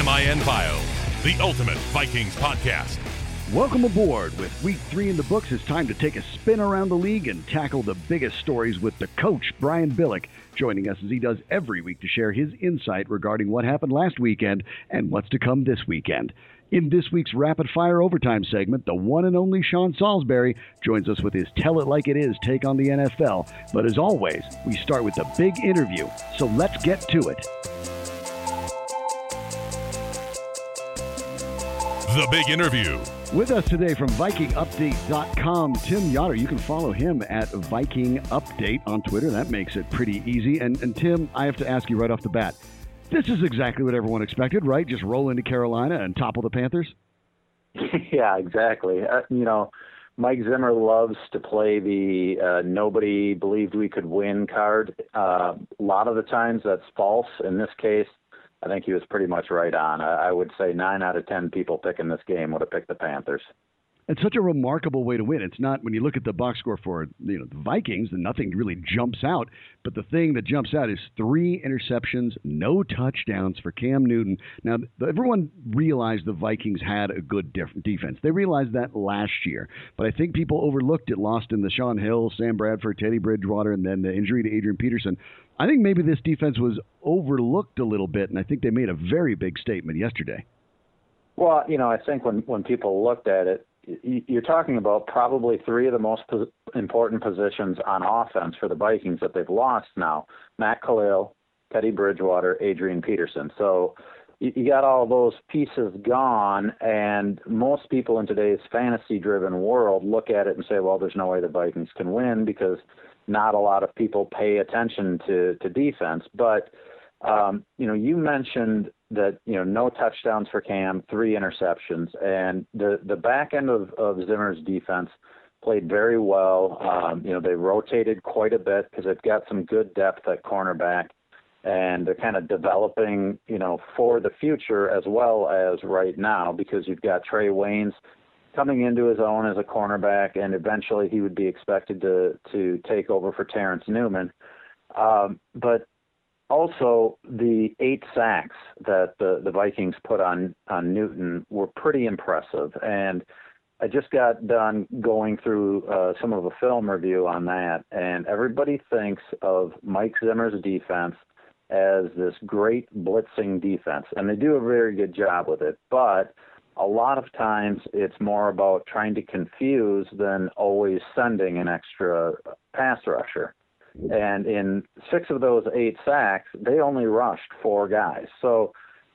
MIN Bio, the ultimate Vikings podcast. Welcome aboard. With week 3 in the books, it's time to take a spin around the league and tackle the biggest stories with the coach, Brian Billick, joining us as he does every week to share his insight regarding what happened last weekend and what's to come this weekend. In this week's Rapid Fire Overtime segment, the one and only Sean Salisbury joins us with his Tell It Like It Is take on the NFL. But as always, we start with the big interview, so let's get to it. The big interview. With us today from VikingUpdate.com, Tim Yoder. You can follow him at Viking Update on Twitter. That makes it pretty easy. And Tim, I have to ask you right off the bat, this is exactly what everyone expected, right? Just roll into Carolina and topple the Panthers? Yeah, exactly. Mike Zimmer loves to play the nobody believed we could win card. A lot of the times that's false. In this case, I think he was pretty much right on. I would say 9 out of 10 people picking this game would have picked the Panthers. It's such a remarkable way to win. It's not, when you look at the box score for the Vikings, then nothing really jumps out. But the thing that jumps out is 3 interceptions, no touchdowns for Cam Newton. Now, everyone realized the Vikings had a good defense. They realized that last year. But I think people overlooked it, lost in the Sean Hill, Sam Bradford, Teddy Bridgewater, and then the injury to Adrian Peterson. I think maybe this defense was overlooked a little bit, and I think they made a very big statement yesterday. Well, I think when people looked at it, you're talking about probably 3 of the most important positions on offense for the Vikings that they've lost now. Matt Kalil, Teddy Bridgewater, Adrian Peterson. So you got all those pieces gone, and most people in today's fantasy-driven world look at it and say, well, there's no way the Vikings can win because not a lot of people pay attention to defense. But, you mentioned that, no touchdowns for Cam, 3 interceptions, and the back end of Zimmer's defense played very well. They rotated quite a bit because they've got some good depth at cornerback, and they're kind of developing, for the future as well as right now, because you've got Trey Waynes coming into his own as a cornerback, and eventually he would be expected to take over for Terrence Newman. But also, the 8 sacks that the Vikings put on Newton were pretty impressive. And I just got done going through some of a film review on that, and everybody thinks of Mike Zimmer's defense as this great blitzing defense, and they do a very good job with it. But a lot of times it's more about trying to confuse than always sending an extra pass rusher. And in 6 of those 8 sacks, they only rushed 4 guys. So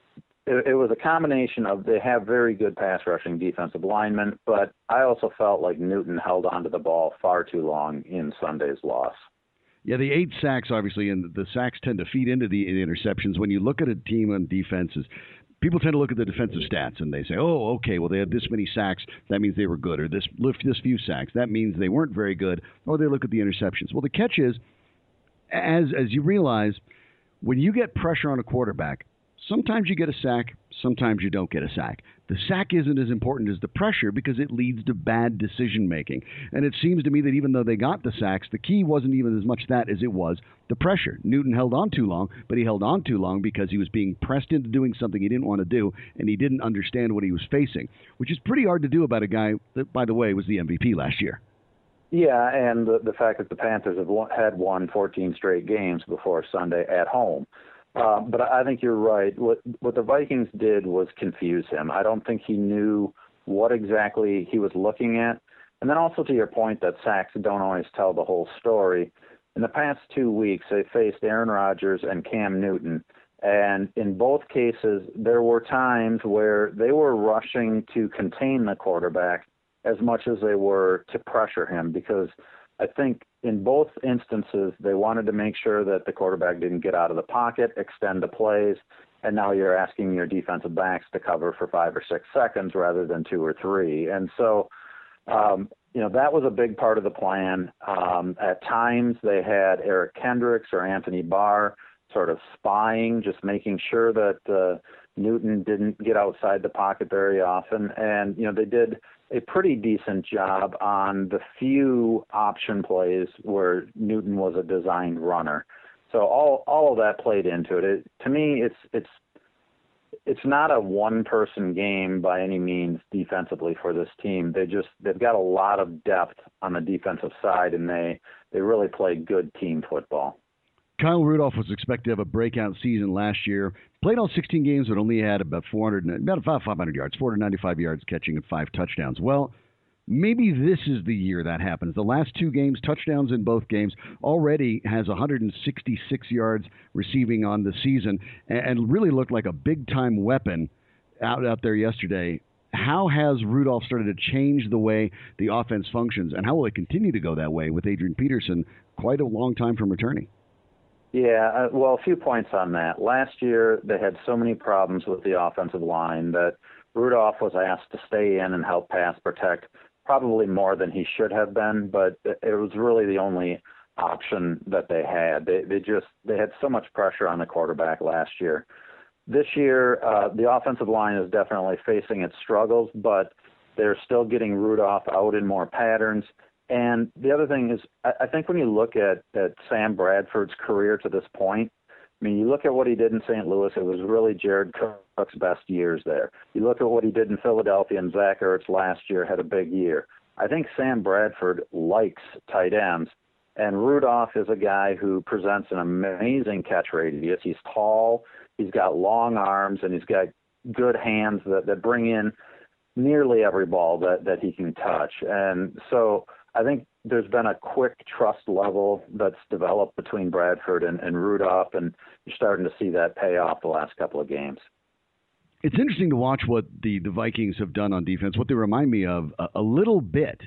it was a combination of they have very good pass rushing defensive linemen, but I also felt like Newton held onto the ball far too long in Sunday's loss. Yeah, the 8 sacks, obviously, and the sacks tend to feed into the interceptions. When you look at a team on defenses, people tend to look at the defensive stats and they say, oh, okay, well, they had this many sacks, that means they were good, or this few sacks, that means they weren't very good, or they look at the interceptions. Well, the catch is, as you realize, when you get pressure on a quarterback, sometimes you get a sack, sometimes you don't get a sack. The sack isn't as important as the pressure because it leads to bad decision-making. And it seems to me that even though they got the sacks, the key wasn't even as much that as it was the pressure. Newton held on too long, but he held on too long because he was being pressed into doing something he didn't want to do, and he didn't understand what he was facing, which is pretty hard to do about a guy that, by the way, was the MVP last year. Yeah, and the fact that the Panthers had won 14 straight games before Sunday at home. But I think you're right. What the Vikings did was confuse him. I don't think he knew what exactly he was looking at. And then also to your point that sacks don't always tell the whole story. In the past 2 weeks, they faced Aaron Rodgers and Cam Newton. And in both cases, there were times where they were rushing to contain the quarterback as much as they were to pressure him, because I think in both instances, they wanted to make sure that the quarterback didn't get out of the pocket, extend the plays, and now you're asking your defensive backs to cover for 5 or 6 seconds rather than 2 or 3. And so, that was a big part of the plan. At times, they had Eric Kendricks or Anthony Barr sort of spying, just making sure that Newton didn't get outside the pocket very often. And, they did a pretty decent job on the few option plays where Newton was a designed runner. So all of that played into it. To me, it's not a one-person game by any means defensively for this team. They've got a lot of depth on the defensive side, and they really play good team football. Kyle Rudolph was expected to have a breakout season last year. Played all 16 games, but only had about 500 yards, 495 yards catching and 5 touchdowns. Well, maybe this is the year that happens. The last 2 games, touchdowns in both games, already has 166 yards receiving on the season and really looked like a big-time weapon out there yesterday. How has Rudolph started to change the way the offense functions, and how will it continue to go that way with Adrian Peterson quite a long time from returning? Yeah, well, a few points on that. Last year, they had so many problems with the offensive line that Rudolph was asked to stay in and help pass protect, probably more than he should have been, but it was really the only option that they had. They had so much pressure on the quarterback last year. This year, the offensive line is definitely facing its struggles, but they're still getting Rudolph out in more patterns. And the other thing is, I think when you look at Sam Bradford's career to this point, I mean, you look at what he did in St. Louis, it was really Jared Cook's best years there. You look at what he did in Philadelphia, and Zach Ertz last year had a big year. I think Sam Bradford likes tight ends, and Rudolph is a guy who presents an amazing catch radius. He's tall, he's got long arms, and he's got good hands that bring in nearly every ball that he can touch. And so I think there's been a quick trust level that's developed between Bradford and Rudolph, and you're starting to see that pay off the last couple of games. It's interesting to watch what the Vikings have done on defense. What they remind me of a little bit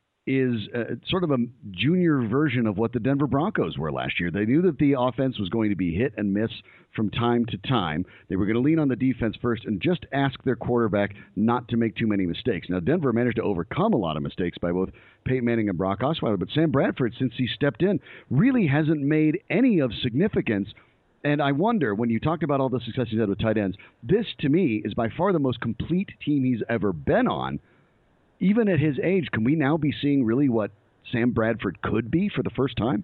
is sort of a junior version of what the Denver Broncos were last year. They knew that the offense was going to be hit and miss from time to time. They were going to lean on the defense first and just ask their quarterback not to make too many mistakes. Now, Denver managed to overcome a lot of mistakes by both Peyton Manning and Brock Osweiler, but Sam Bradford, since he stepped in, really hasn't made any of significance. And I wonder, when you talked about all the success he's had with tight ends, this, to me, is by far the most complete team he's ever been on. Even at his age, can we now be seeing really what Sam Bradford could be for the first time?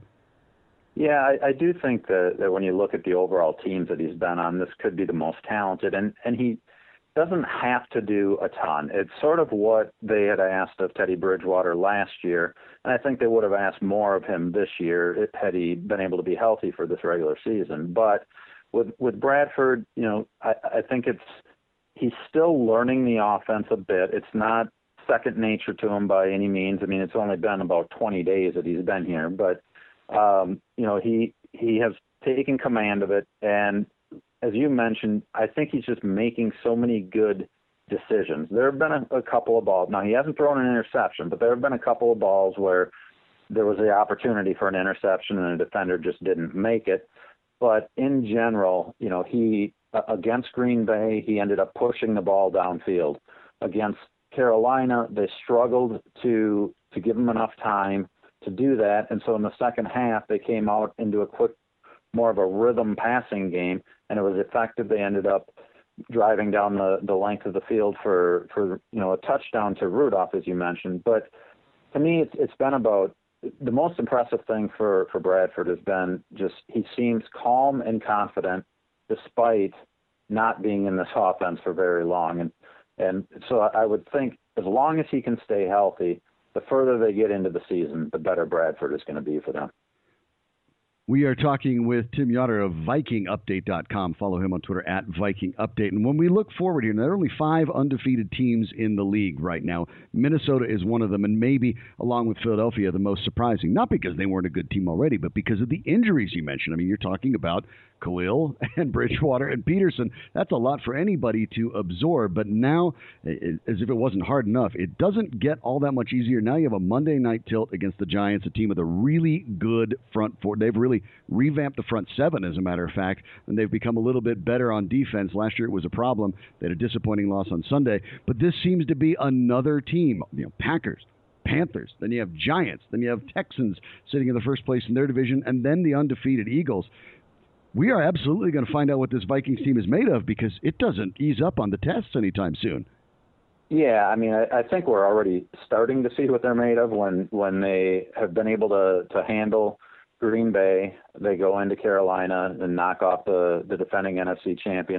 Yeah, I do think that when you look at the overall teams that he's been on, this could be the most talented. And he doesn't have to do a ton. It's sort of what they had asked of Teddy Bridgewater last year, and I think they would have asked more of him this year had he been able to be healthy for this regular season. But with Bradford, I think he's still learning the offense a bit. It's not second nature to him by any means. I mean, it's only been about 20 days that he's been here, but he has taken command of it. And as you mentioned, I think he's just making so many good decisions. There have been a couple of balls. Now, he hasn't thrown an interception, but there have been a couple of balls where there was the opportunity for an interception and a defender just didn't make it. But in general, he against Green Bay, he ended up pushing the ball downfield. Against Carolina, they struggled to give him enough time to do that, and so in the second half they came out into a quick, more of a rhythm passing game, and it was effective. They ended up driving down the length of the field for a touchdown to Rudolph, as you mentioned. But to me, it's been about the most impressive thing for Bradford has been just he seems calm and confident despite not being in this offense for very long. And so I would think as long as he can stay healthy, the further they get into the season, the better Bradford is going to be for them. We are talking with Tim Yoder of VikingUpdate.com. Follow him on Twitter at VikingUpdate. And when we look forward here, there are only 5 undefeated teams in the league right now. Minnesota is one of them, and maybe, along with Philadelphia, the most surprising. Not because they weren't a good team already, but because of the injuries you mentioned. I mean, you're talking about Khalil and Bridgewater and Peterson. That's a lot for anybody to absorb. But now, as if it wasn't hard enough, it doesn't get all that much easier. Now you have a Monday night tilt against the Giants, a team with a really good front four. They've really revamped the front 7, as a matter of fact, and they've become a little bit better on defense. Last year it was a problem. They had a disappointing loss on Sunday. But this seems to be another team. Packers, Panthers, then you have Giants, then you have Texans sitting in the first place in their division, and then the undefeated Eagles. We are absolutely going to find out what this Vikings team is made of because it doesn't ease up on the tests anytime soon. Yeah, I mean, I think we're already starting to see what they're made of when they have been able to handle Green Bay. They go into Carolina and knock off the defending NFC champions.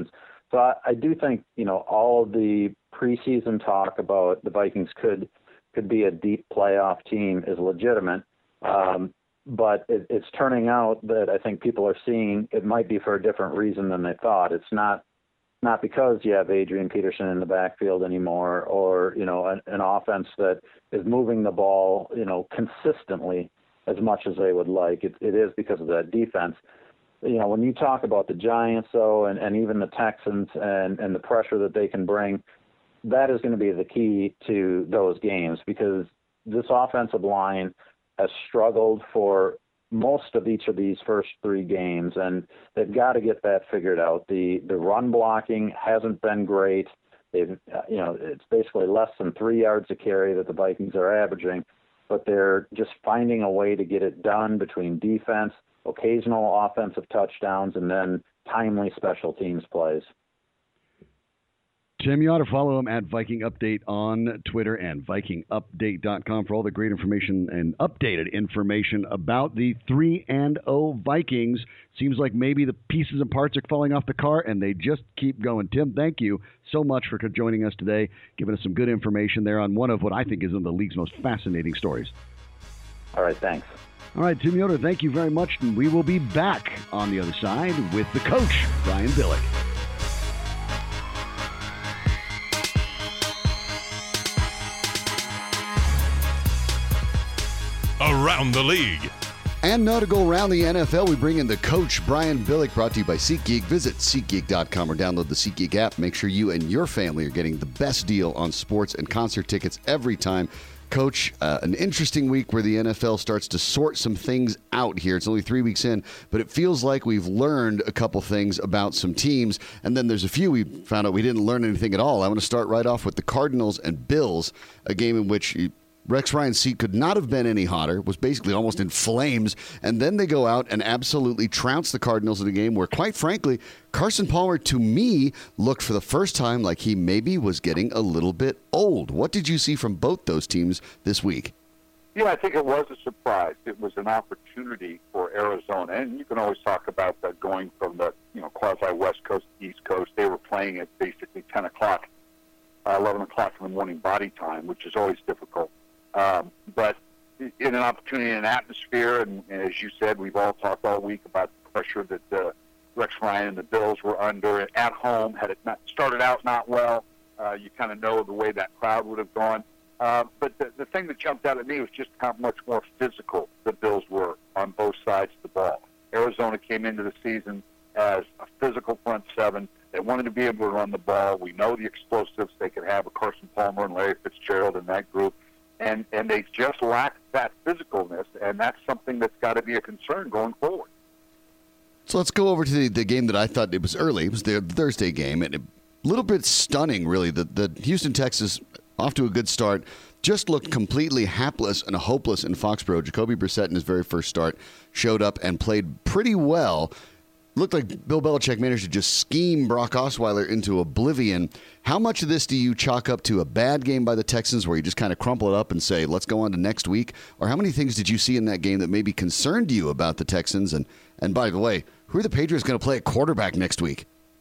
So I do think, all of the preseason talk about the Vikings could be a deep playoff team is legitimate. But it's turning out that I think people are seeing it might be for a different reason than they thought. It's not because you have Adrian Peterson in the backfield anymore, or an offense that is moving the ball consistently as much as they would like. It is because of that defense. When you talk about the Giants, though, and even the Texans and the pressure that they can bring, that is going to be the key to those games, because this offensive line has struggled for most of each of these first three games, and they've got to get that figured out. The run blocking hasn't been great. It's basically less than 3 yards a carry that the Vikings are averaging, but they're just finding a way to get it done between defense, occasional offensive touchdowns, and then timely special teams plays. Tim, you ought to follow him at Viking Update on Twitter and VikingUpdate.com for all the great information and updated information about the 3-0 Vikings. Seems like maybe the pieces and parts are falling off the car, and they just keep going. Tim, thank you so much for joining us today, giving us some good information there on one of what I think is one of the league's most fascinating stories. All right, thanks. All right, Tim Yoder, thank you very much, and we will be back on the other side with the coach, Brian Billick. Around the League. And now to go around the NFL, we bring in the coach, Brian Billick, brought to you by SeatGeek. Visit SeatGeek.com or download the SeatGeek app. Make sure you and your family are getting the best deal on sports and concert tickets every time. Coach, an interesting week where the NFL starts to sort some things out here. It's only 3 weeks in, but it feels like we've learned a couple things about some teams, and then there's a few we found out we didn't learn anything at all. I want to start right off with the Cardinals and Bills, a game in which Rex Ryan's seat could not have been any hotter, was basically almost in flames, and then they go out and absolutely trounce the Cardinals in a game where, quite frankly, Carson Palmer, to me, looked for the first time like he maybe was getting a little bit old. What did you see from both those teams this week? Yeah, I think it was a surprise. It was an opportunity for Arizona, and you can always talk about that going from the quasi-West Coast to East Coast. They were playing at basically 10 o'clock, 11 o'clock in the morning body time, which is always difficult. But in an opportunity, an atmosphere, and as you said, we've all talked all week about the pressure that Rex Ryan and the Bills were under at home. Had it not started out not well, you kind of know the way that crowd would have gone. But the thing that jumped out at me was just how much more physical the Bills were on both sides of the ball. Arizona came into the season as a physical front seven. They wanted to be able to run the ball. We know the explosives they could have with Carson Palmer and Larry Fitzgerald in that group. And they just lack that physicalness, and that's something that's got to be a concern going forward. So let's go over to the game that I thought it was early. It was the Thursday game, and a little bit stunning, really. The Houston Texans, off to a good start, just looked completely hapless and hopeless in Foxborough. Jacoby Brissett in his very first start showed up and played pretty well. Looked like Bill Belichick managed to just scheme Brock Osweiler into oblivion. How much of this do you chalk up to a bad game by the Texans where you just kind of crumple it up and say, let's go on to next week? Or how many things did you see in that game that maybe concerned you about the Texans? And by the way, who are the Patriots going to play at quarterback next week?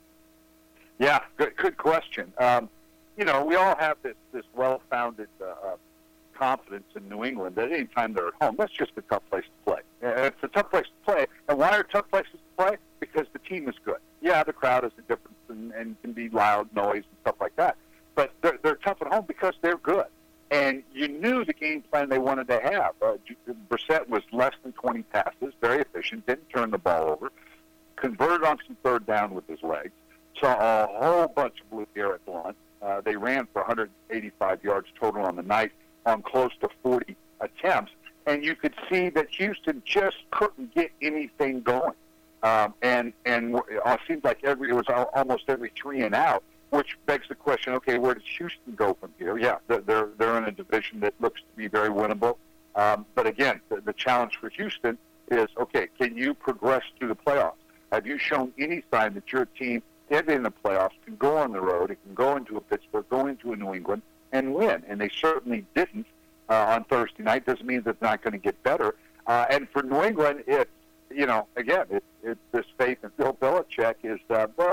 Yeah, good question. We all have this well-founded confidence in New England that any time they're at home, that's just a tough place to play. It's a tough place to play. And why are tough places to play? Because the team is good. Yeah, the crowd is a difference and can be loud noise and stuff like that. But they're tough at home because they're good. And you knew the game plan they wanted to have. Brissett was less than 20 passes, very efficient, didn't turn the ball over, converted on some third down with his legs, saw a whole bunch of blue air at Blunt. They ran for 185 yards total on the night on close to 40 attempts. And you could see that Houston just couldn't get anything going. And it seems like it was almost every 3 and out, which begs the question, okay, where does Houston go from here? Yeah, they're in a division that looks to be very winnable. But again, the challenge for Houston is, okay, can you progress through the playoffs? Have you shown any sign that your team, get in the playoffs, can go on the road, it can go into a Pittsburgh, go into a New England, and win? And they certainly didn't on Thursday night. Doesn't mean that they're not going to get better. And for New England, it's this faith in Bill Belichick is,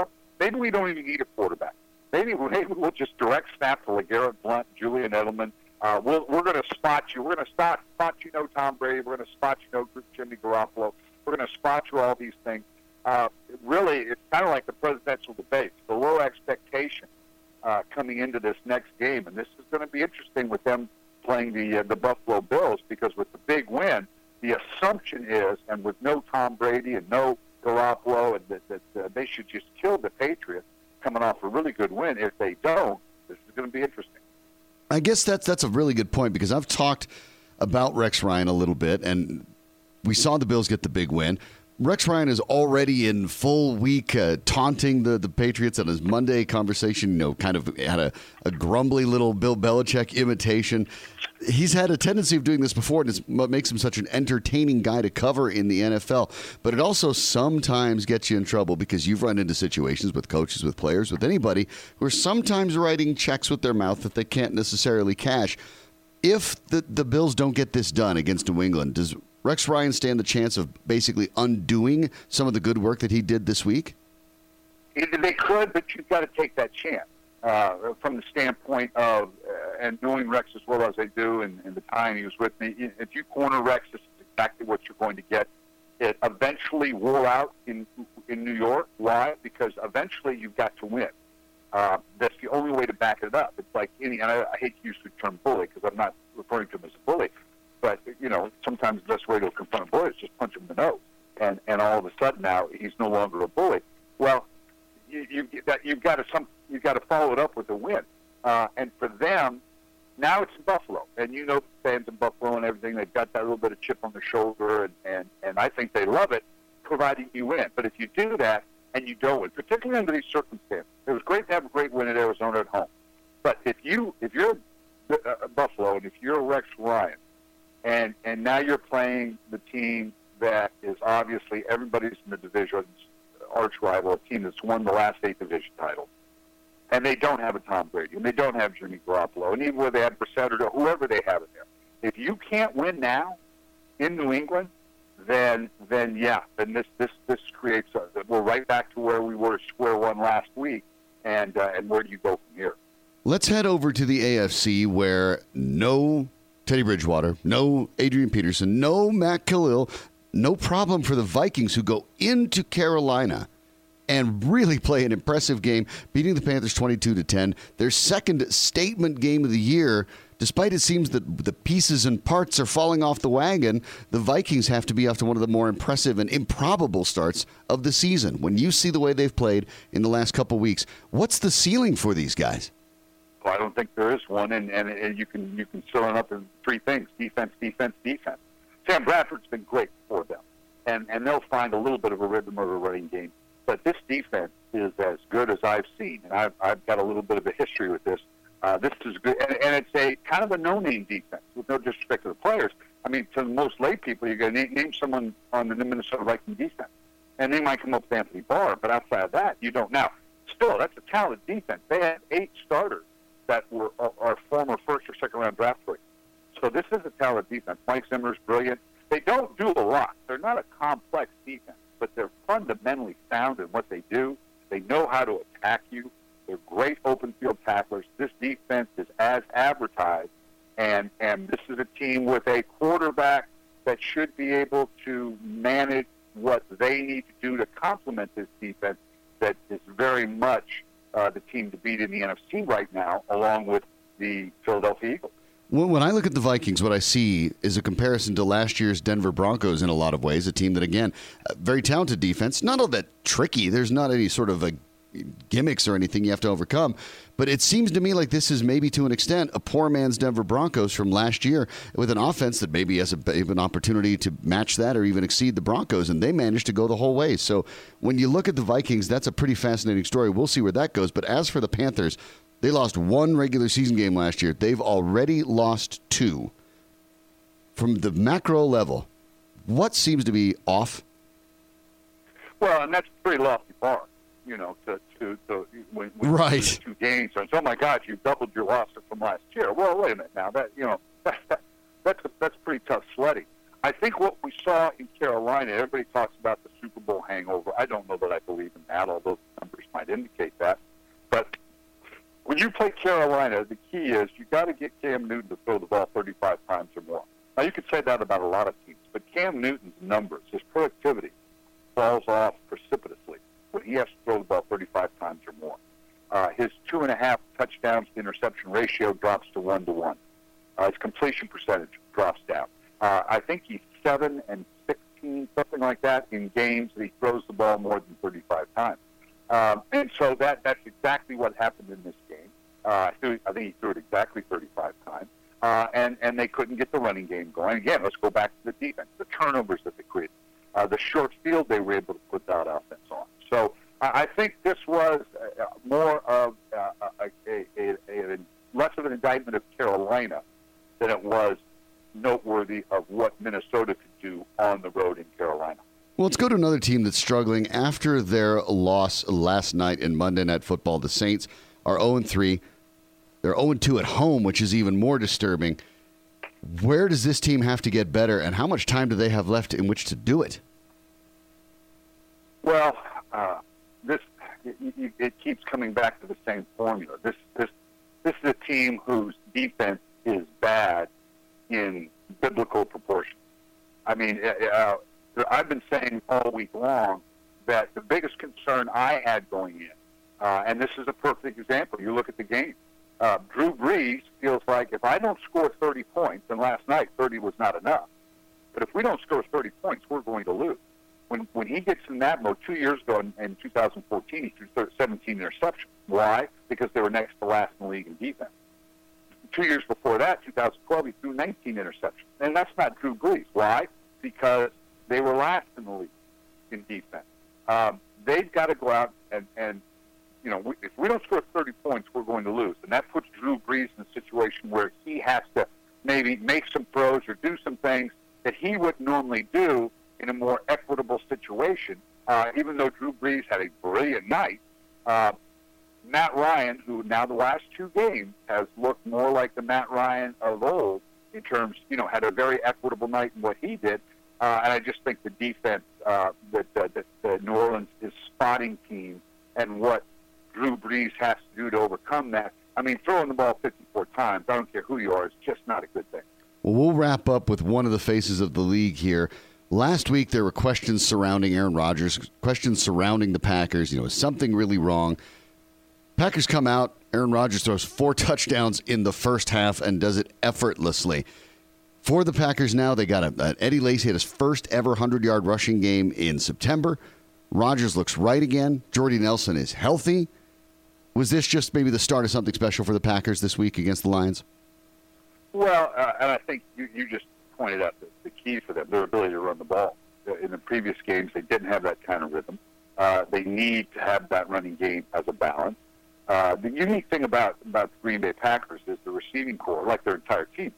maybe we don't even need a quarterback. Maybe we'll just direct snap to LeGarrette Blount, Julian Edelman. We're going to spot you. We're going to spot you, Tom Brady. We're going to spot you, Jimmy Garoppolo. We're going to spot you all these things. Really, it's kind of like the presidential debates, the low expectation coming into this next game. And this is going to be interesting with them playing the Buffalo Bills, because with the big win, the assumption is, and with no Tom Brady and no Garoppolo, and that they should just kill the Patriots coming off a really good win. If they don't, this is going to be interesting. I guess that's a really good point, because I've talked about Rex Ryan a little bit, and we saw the Bills get the big win. Rex Ryan is already in full week taunting the Patriots on his Monday conversation, kind of had a grumbly little Bill Belichick imitation. He's had a tendency of doing this before, and it's what makes him such an entertaining guy to cover in the NFL. But it also sometimes gets you in trouble, because you've run into situations with coaches, with players, with anybody who are sometimes writing checks with their mouth that they can't necessarily cash. If the Bills don't get this done against New England, does Rex Ryan stand the chance of basically undoing some of the good work that he did this week? They could, but you've got to take that chance from the standpoint of, and knowing Rex as well as I do, and the time he was with me, if you corner Rex, this is exactly what you're going to get. It eventually wore out in New York. Why? Because eventually you've got to win. That's the only way to back it up. It's like and I hate to use the term bully, because I'm not referring to him as a bully. But, sometimes the best way to confront a bully is just punch him in the nose. And all of a sudden now he's no longer a bully. Well, you've got to follow it up with a win. And for them, now it's in Buffalo. And the fans in Buffalo and everything, they've got that little bit of chip on their shoulder, and I think they love it, providing you win. But if you do that and you don't win, particularly under these circumstances, it was great to have a great win at Arizona at home. But if you're Buffalo, and if you're Rex Ryan, and now you're playing the team that is obviously everybody's in the division's arch rival, a team that's won the last 8 division titles, and they don't have a Tom Brady, and they don't have Jimmy Garoppolo, and even where they had Brissett or whoever they have in there, if you can't win now in New England, then this creates we're right back to where we were square one last week, and where do you go from here? Let's head over to the AFC, where no Teddy Bridgewater, no Adrian Peterson, no Matt Khalil, no problem for the Vikings, who go into Carolina and really play an impressive game, beating the Panthers 22-10. Their second statement game of the year. Despite it seems that the pieces and parts are falling off the wagon, the Vikings have to be off to one of the more impressive and improbable starts of the season. When you see the way they've played in the last couple weeks, what's the ceiling for these guys? Well, I don't think there is one, and you can fill it up in 3 things: defense, defense, defense. Sam Bradford's been great for them, and they'll find a little bit of a rhythm of a running game. But this defense is as good as I've seen, and I've got a little bit of a history with this. This is good, and it's a kind of a no-name defense, with no disrespect to the players. I mean, to most lay people, you're going to name someone on the Minnesota Vikings defense, and they might come up with Anthony Barr, but outside of that, you don't. Now, still, that's a talented defense. They had 8 starters that are former first or second round draft picks. So this is a talented defense. Mike Zimmer's brilliant. They don't do a lot. They're not a complex defense, but they're fundamentally sound in what they do. They know how to attack you. They're great open field tacklers. This defense is as advertised, and this is a team with a quarterback that should be able to manage what they need to do to complement this defense that is very much the team to beat in the NFC right now, along with the Philadelphia Eagles. When I look at the Vikings, what I see is a comparison to last year's Denver Broncos in a lot of ways, a team that, again, very talented defense, not all that tricky. There's not any sort of gimmicks or anything you have to overcome. But it seems to me like this is maybe to an extent a poor man's Denver Broncos from last year, with an offense that maybe has an opportunity to match that or even exceed the Broncos, and they managed to go the whole way. So when you look at the Vikings, that's a pretty fascinating story. We'll see where that goes. But as for the Panthers, they lost 1 regular season game last year. They've already lost 2. From the macro level, what seems to be off? Well, and that's a pretty lofty bar, when right. You lose 2 games. And oh my God, you doubled your loss from last year. Well, wait a minute now. That's pretty tough sledding. I think what we saw in Carolina, everybody talks about the Super Bowl hangover. I don't know that I believe in that, although the numbers might indicate that. But when you play Carolina, the key is you got to get Cam Newton to throw the ball 35 times or more. Now, you could say that about a lot of teams, but Cam Newton's numbers, his productivity, falls off precipitously when he has to throw the ball 35 times or more. His 2.5 touchdowns to interception ratio drops to 1-to-1. His completion percentage drops down. I think he's 7 and 16, something like that, in games that he throws the ball more than 35 times. And so that's exactly what happened in this game. I think he threw it exactly 35 times. And they couldn't get the running game going. Again, let's go back to the defense, the turnovers that they created, the short field they were able to put that offense on. So I think this was more of less of an indictment of Carolina than it was noteworthy of what Minnesota could do on the road in Carolina. Well, let's go to another team that's struggling after their loss last night in Monday Night Football. The Saints are 0-3. They're 0-2 at home, which is even more disturbing. Where does this team have to get better, and how much time do they have left in which to do it? Well, it keeps coming back to the same formula. This is a team whose defense is bad in biblical proportions. I mean, I've been saying all week long that the biggest concern I had going in, and this is a perfect example. You look at the game. Drew Brees feels like if I don't score 30 points, and last night 30 was not enough, but if we don't score 30 points, we're going to lose. When he gets in that mode, 2 years ago in 2014, he threw 17 interceptions. Why? Because they were next to last in the league in defense. 2 years before that, 2012, he threw 19 interceptions. And that's not Drew Brees. Why? Because they were last in the league in defense. They've got to go out and you know, if we don't score 30 points, we're going to lose. And that puts Drew Brees in a situation where he has to maybe make some throws or do some things that he wouldn't normally do in a more equitable situation. Even though Drew Brees had a brilliant night, Matt Ryan, who now the last 2 games has looked more like the Matt Ryan of old in terms, you know, had a very equitable night in what he did. And I just think the defense that New Orleans is spotting team and what Drew Brees has to do to overcome that. I mean, throwing the ball 54 times, I don't care who you are, it's just not a good thing. Well, we'll wrap up with one of the faces of the league here. Last week, there were questions surrounding Aaron Rodgers, questions surrounding the Packers. You know, is something really wrong? Packers come out. Aaron Rodgers throws 4 touchdowns in the first half and does it effortlessly. For the Packers now, they got Eddie Lacy had his first ever 100-yard rushing game in September. Rodgers looks right again. Jordy Nelson is healthy. Was this just maybe the start of something special for the Packers this week against the Lions? Well, and I think you just pointed out the key for them, their ability to run the ball. In the previous games, they didn't have that kind of rhythm. They need to have that running game as a balance. The unique thing about the Green Bay Packers is the receiving corps, like their entire team.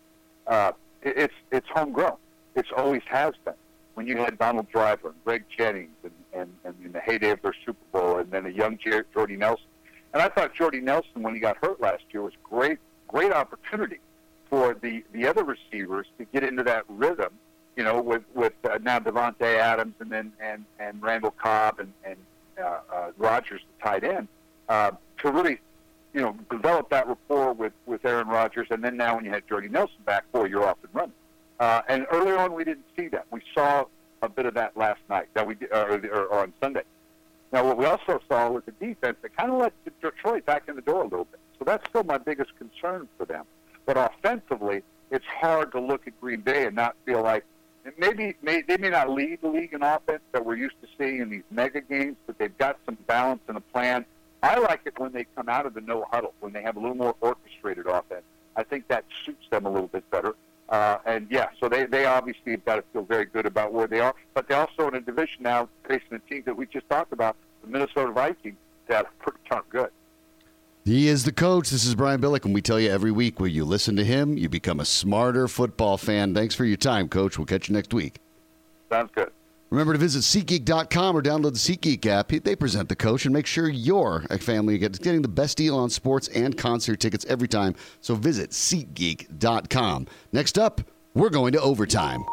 It's homegrown. It's always has been. When you had Donald Driver and Greg Jennings and in the heyday of their Super Bowl, and then a young Jordy Nelson. And I thought Jordy Nelson, when he got hurt last year, was great opportunity for the other receivers to get into that rhythm, you know, with now Devontae Adams and Randall Cobb and Rodgers, the tight end, to really, you know, develop that rapport with Aaron Rodgers. And then now when you had Jordy Nelson back, boy, you're off and running. And earlier on, we didn't see that. We saw a bit of that last night, that we or on Sunday. Now, what we also saw was a defense that kind of let Detroit back in the door a little bit. So that's still my biggest concern for them. But offensively, it's hard to look at Green Bay and not feel like they may not lead the league in offense that we're used to seeing in these mega games, but they've got some balance and a plan. I like it when they come out of the no huddle, when they have a little more orchestrated offense. I think that suits them a little bit better. So they obviously have got to feel very good about where they are. But they're also in a division now facing a team that we just talked about, the Minnesota Vikings, that are pretty darn good. He is the coach. This is Brian Billick, and we tell you every week when you listen to him, you become a smarter football fan. Thanks for your time, Coach. We'll catch you next week. Sounds good. Remember to visit SeatGeek.com or download the SeatGeek app. They present the coach and make sure your family is getting the best deal on sports and concert tickets every time. So visit SeatGeek.com. Next up, we're going to overtime.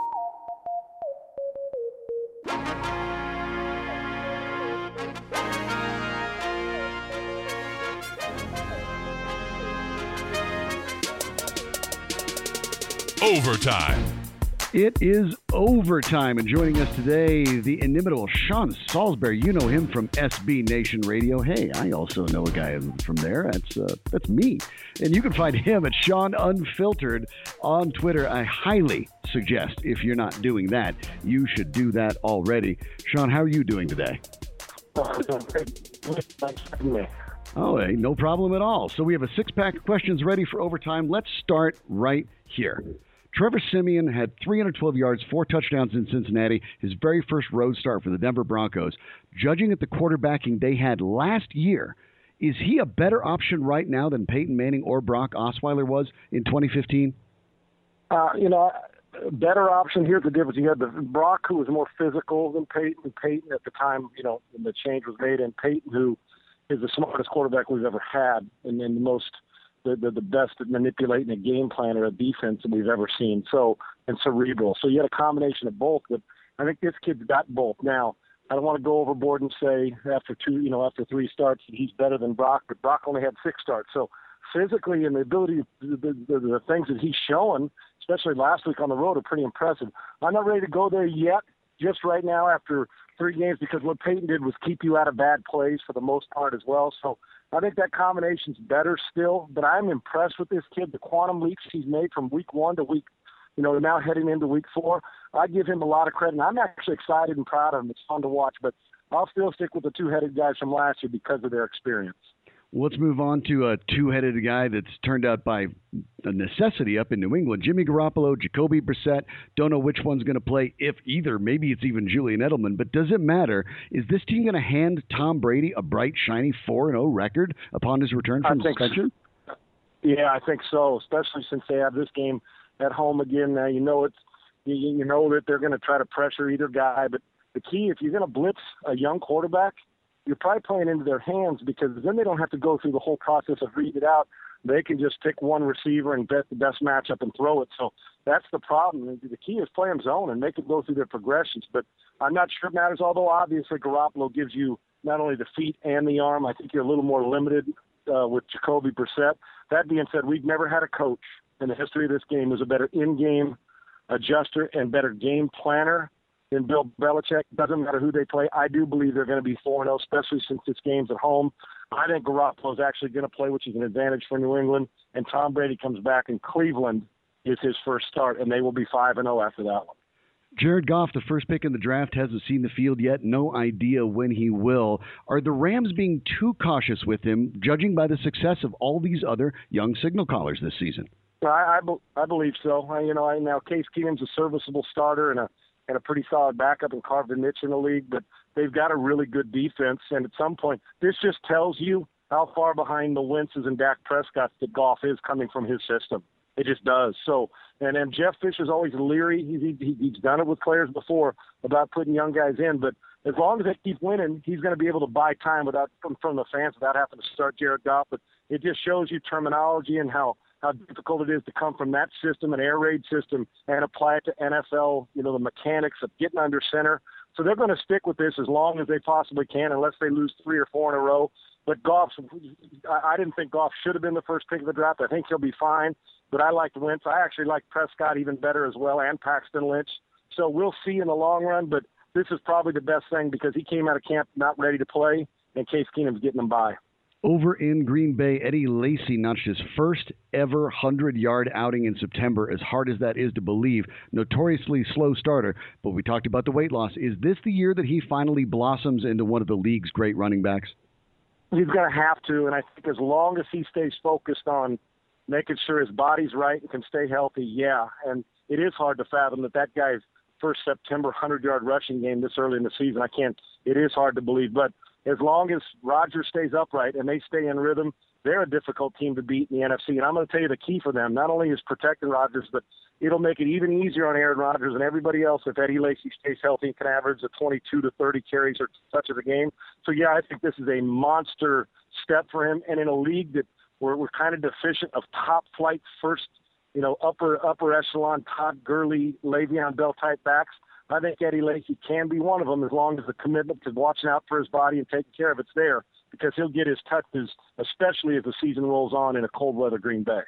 overtime. It is overtime, and joining us today, the inimitable Sean Salisbury. You know him from SB Nation Radio. Hey, I also know a guy from there. That's me. And you can find him at Sean Unfiltered on Twitter. I highly suggest, if you're not doing that, you should do that already. Sean, how are you doing today? Thanks for having me. Oh, hey, no problem at all. So we have a six-pack of questions ready for overtime. Let's start right here. Trevor Siemian had 312 yards, 4 touchdowns in Cincinnati, his very first road start for the Denver Broncos. Judging at the quarterbacking they had last year, is he a better option right now than Peyton Manning or Brock Osweiler was in 2015? Better option. Here's the difference. You had the Brock, who was more physical than Peyton. Peyton at the time, when the change was made, and Peyton, who is the smartest quarterback we've ever had, and the most the best at manipulating a game plan or a defense that we've ever seen. So, and cerebral. So you had a combination of both, but I think this kid's got both. Now, I don't want to go overboard and say after 3 starts he's better than Brock, but Brock only had 6 starts. So physically and the ability, the things that he's showing, especially last week on the road, are pretty impressive. I'm not ready to go there yet, just right now after 3 games, because what Peyton did was keep you out of bad plays for the most part as well. So I think that combination's better still, but I'm impressed with this kid. The quantum leaps he's made from week 1 to week, now heading into week 4. I give him a lot of credit, and I'm actually excited and proud of him. It's fun to watch, but I'll still stick with the two-headed guys from last year because of their experience. Let's move on to a two-headed guy that's turned out by a necessity up in New England. Jimmy Garoppolo, Jacoby Brissett. Don't know which one's going to play, if either. Maybe it's even Julian Edelman. But does it matter? Is this team going to hand Tom Brady a bright, shiny 4-0 record upon his return from suspension? Yeah, I think so, especially since they have this game at home again. Now, you know that they're going to try to pressure either guy. But the key, if you're going to blitz a young quarterback, you're probably playing into their hands, because then they don't have to go through the whole process of reading it out. They can just pick one receiver and bet the best matchup and throw it. So that's the problem. The key is play them zone and make them go through their progressions. But I'm not sure it matters, although obviously Garoppolo gives you not only the feet and the arm. I think you're a little more limited with Jacoby Brissett. That being said, we've never had a coach in the history of this game who's a better in-game adjuster and better game planner than Bill Belichick. Doesn't matter who they play. I do believe they're going to be 4-0, especially since this game's at home. I think Garoppolo's actually going to play, which is an advantage for New England. And Tom Brady comes back, and Cleveland is his first start, and they will be 5-0 after that one. Jared Goff, the first pick in the draft, hasn't seen the field yet. No idea when he will. Are the Rams being too cautious with him, judging by the success of all these other young signal callers this season? I believe so. Now Case Keenum's a serviceable starter and a pretty solid backup in Carvin Mitch in the league, but they've got a really good defense. And at some point, this just tells you how far behind the Wentz's and Dak Prescott's that Goff is coming from his system. It just does. So, and Jeff Fisher's always leery. He's done it with players before about putting young guys in, but as long as they keep winning, he's going to be able to buy time from the fans without having to start Jared Goff. But it just shows you terminology and how difficult it is to come from that system, an air raid system, and apply it to NFL, the mechanics of getting under center. So they're going to stick with this as long as they possibly can, unless they lose 3 or 4 in a row. But I didn't think Goff should have been the first pick of the draft. I think he'll be fine. But I liked Wentz. I actually like Prescott even better as well, and Paxton Lynch. So we'll see in the long run, but this is probably the best thing because he came out of camp not ready to play, and Case Keenum's getting him by. Over in Green Bay, Eddie Lacy notched his first ever 100-yard outing in September, as hard as that is to believe. Notoriously slow starter, but we talked about the weight loss. Is this the year that he finally blossoms into one of the league's great running backs? He's going to have to, and I think as long as he stays focused on making sure his body's right and can stay healthy, yeah. And it is hard to fathom that guy's first September 100-yard rushing game this early in the season. It is hard to believe, but as long as Rodgers stays upright and they stay in rhythm, they're a difficult team to beat in the NFC. And I'm going to tell you the key for them, not only is protecting Rodgers, but it'll make it even easier on Aaron Rodgers and everybody else if Eddie Lacy stays healthy and can average the 22 to 30 carries or such of a game. So, yeah, I think this is a monster step for him. And in a league that we're kind of deficient of top-flight first, upper echelon, Todd Gurley, Le'Veon Bell type backs, I think Eddie Lacy can be one of them as long as the commitment to watching out for his body and taking care of it's there, because he'll get his touches, especially as the season rolls on in a cold weather Green Bay.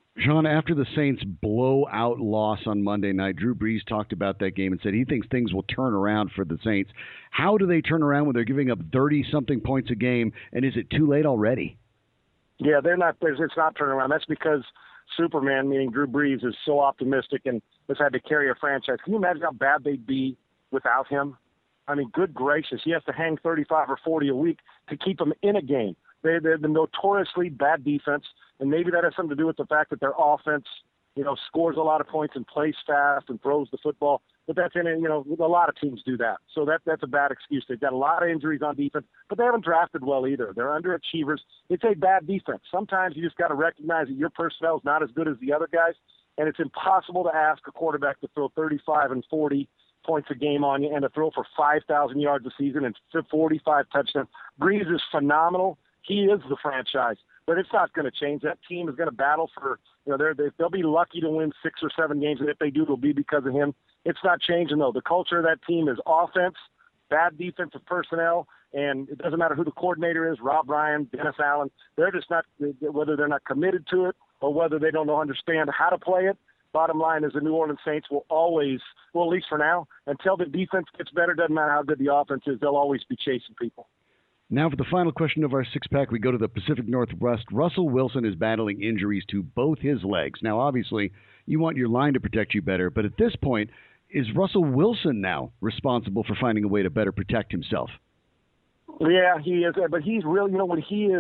Sean, after the Saints' blowout loss on Monday night, Drew Brees talked about that game and said he thinks things will turn around for the Saints. How do they turn around when they're giving up 30-something points a game, and is it too late already? Yeah, they're not. It's not turning around. That's because Superman, meaning Drew Brees, is so optimistic and has had to carry a franchise. Can you imagine how bad they'd be without him? I mean, good gracious, he has to hang 35 or 40 a week to keep them in a game. They're the notoriously bad defense, and maybe that has something to do with the fact that their offense, scores a lot of points and plays fast and throws the football. But that's a lot of teams do that. So that's a bad excuse. They've got a lot of injuries on defense, but they haven't drafted well either. They're underachievers. It's a bad defense. Sometimes you just got to recognize that your personnel is not as good as the other guys, and it's impossible to ask a quarterback to throw 35 and 40 points a game on you and to throw for 5,000 yards a season and 45 touchdowns. Brees is phenomenal. He is the franchise, but it's not going to change. That team is going to battle for, they'll be lucky to win 6 or 7 games, and if they do, it'll be because of him. It's not changing, though. The culture of that team is offense, bad defensive personnel, and it doesn't matter who the coordinator is, Rob Ryan, Dennis Allen. They're just not, whether they're not committed to it or whether they don't understand how to play it. Bottom line is the New Orleans Saints will always, well, at least for now, until the defense gets better, doesn't matter how good the offense is, they'll always be chasing people. Now for the final question of our six-pack, we go to the Pacific Northwest. Russell Wilson is battling injuries to both his legs. Now, obviously, you want your line to protect you better, but at this point, is Russell Wilson now responsible for finding a way to better protect himself? Yeah, he is. But he's really, when he's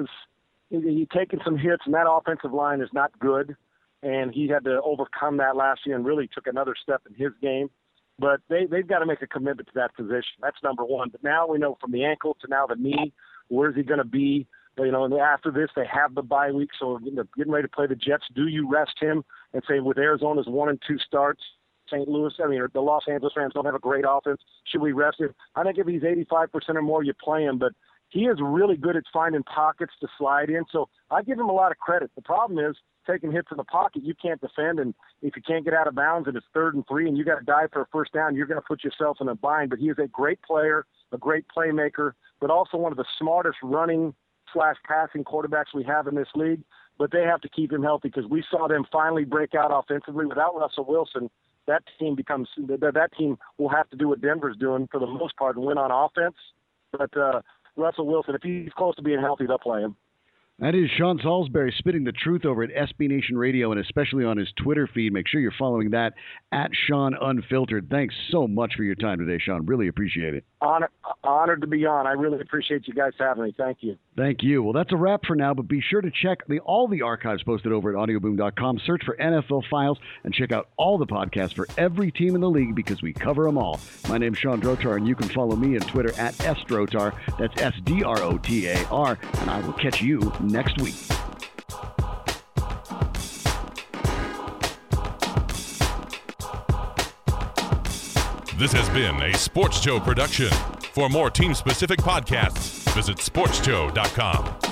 taken some hits, and that offensive line is not good, and he had to overcome that last year and really took another step in his game. But they've got to make a commitment to that position. That's number one. But now we know from the ankle to now the knee, where's he going to be? And after this, they have the bye week, so getting ready to play the Jets. Do you rest him and say with Arizona's 1 and 2 starts, St. Louis, the Los Angeles Rams don't have a great offense. Should we rest him? I think if he's 85% or more, you play him. But he is really good at finding pockets to slide in. So I give him a lot of credit. The problem is taking hits in the pocket, you can't defend. And if you can't get out of bounds and it's 3rd and 3 and you got to dive for a first down, you're going to put yourself in a bind. But he is a great player, a great playmaker, but also one of the smartest running/passing quarterbacks we have in this league. But they have to keep him healthy because we saw them finally break out offensively. Without Russell Wilson, that team will have to do what Denver's doing for the most part and win on offense. But Russell Wilson, if he's close to being healthy, they'll play him. That is Sean Salisbury spitting the truth over at SB Nation Radio and especially on his Twitter feed. Make sure you're following that at Sean Unfiltered. Thanks so much for your time today, Sean. Really appreciate it. Honored to be on. I really appreciate you guys having me. Thank you. Thank you. Well, that's a wrap for now, but be sure to check all the archives posted over at audioboom.com. Search for NFL Files and check out all the podcasts for every team in the league because we cover them all. My name's Sean Drotar, and you can follow me on Twitter at SDrotar. That's SDROTAR, and I will catch you next week. This has been a Sports Show production. For more team-specific podcasts, visit sportsshow.com.